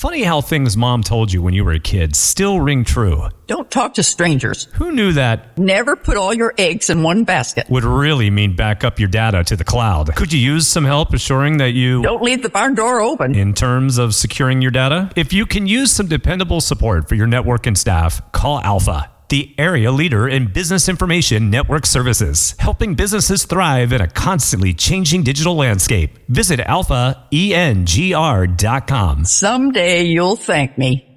Funny how things mom told you when you were a kid still ring true. Don't talk to strangers. Who knew that? Never put all your eggs in one basket. Would really mean back up your data to the cloud. Could you use some help assuring that you... Don't leave the barn door open. In terms of securing your data? If you can use some dependable support for your network and staff, call Alpha, the area leader in business information network services, helping businesses thrive in a constantly changing digital landscape. Visit alphaengr.com. Someday you'll thank me.